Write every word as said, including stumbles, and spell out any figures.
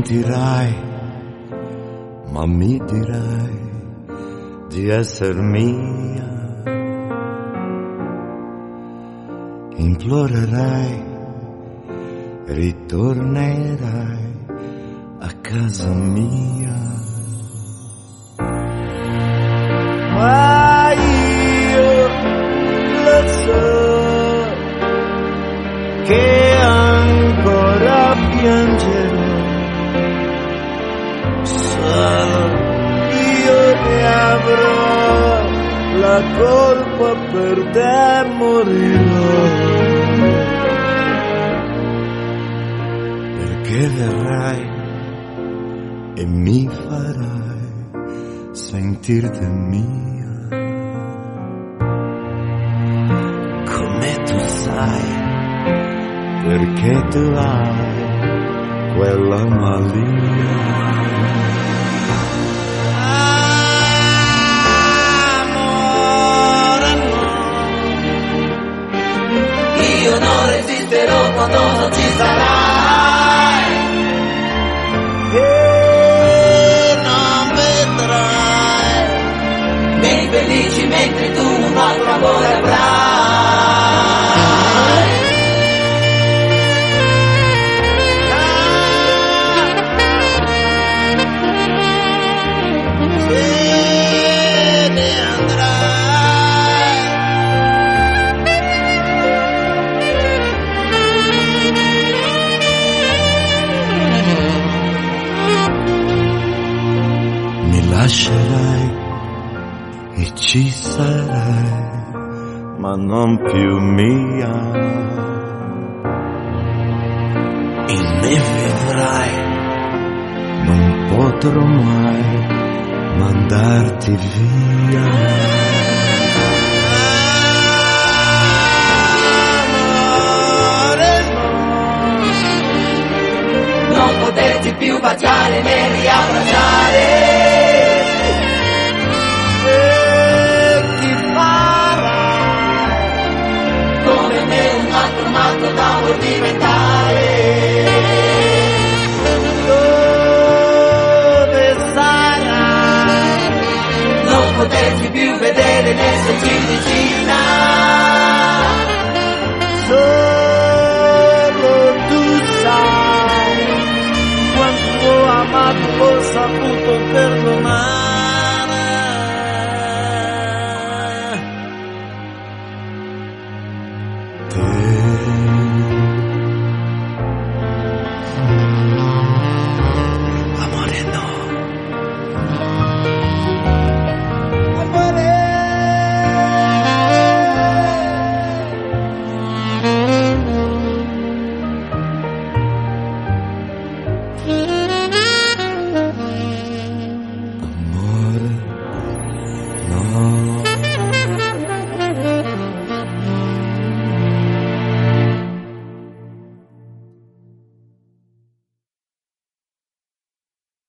mentirai, ma mi dirai di esser mia. Implorerai, ritornerai a casa mia. Ma io lo so che ancora piangerò, solo io ne avrò la colpa, per te morirò, perché verrai e mi farai sentirti mia, come tu sai, perché tu hai quella malia. Amore, no, io non resisterò quando non ci sarai, e non vedrai nei felici mentre tu un altro amore avrai. Lascerai e ci sarai, ma non più mia, e ne vedrai, non potrò mai mandarti via. Amore, no, non poterti più baciare né riabbracciare. D'amor diventare, dove sarai, non poterti più vedere né sentire.